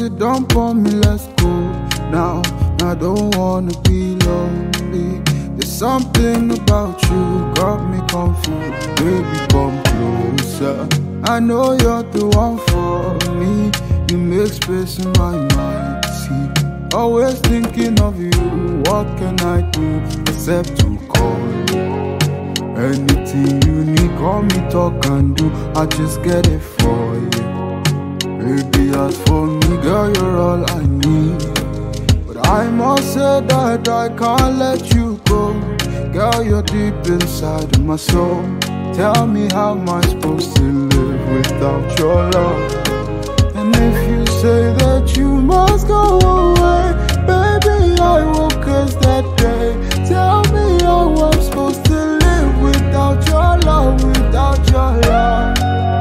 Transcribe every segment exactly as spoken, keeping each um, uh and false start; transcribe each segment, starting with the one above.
it don't pour me, let's go now. I don't wanna be lonely. There's something about you got me confused. Baby, come closer. I know you're the one for me. You make space in my mind. See, always thinking of you. What can I do except to call you? Anything you need, call me, talk and do. I just get it for you. Baby, as for me, girl, you're all I need. But I must say that I can't let you go. Girl, you're deep inside of my soul. Tell me, how am I supposed to live without your love? And if you say that you must go away, baby, I will curse that day. Tell me how I'm supposed to live without your love, without your love.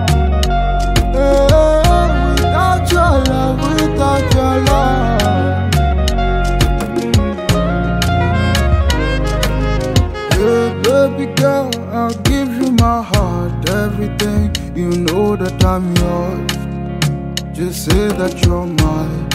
Hey, without your love, without your love. Hey, baby girl, I'll give you my heart, everything. You know that I'm yours. Just say that you're mine.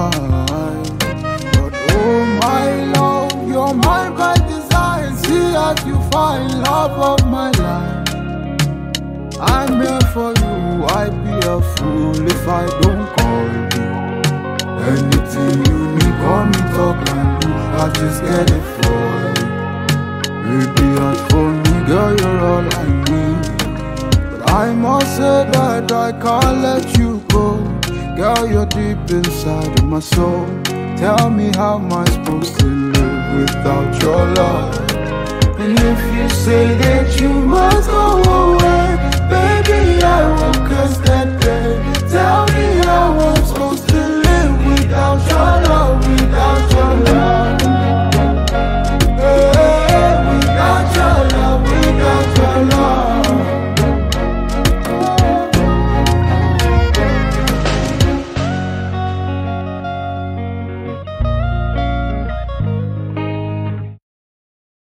But oh my love, you're mine by design. See as you find love of my life. I'm here for you. I'd be a fool if I don't call you. Anything you need, call me, talk and do. I just get it for you. Baby, as for me, girl, you're all I need. But I must say that I can't let you go. Girl, you're deep inside of my soul. Tell me, how am I supposed to live without your love? And if you say that you must go away,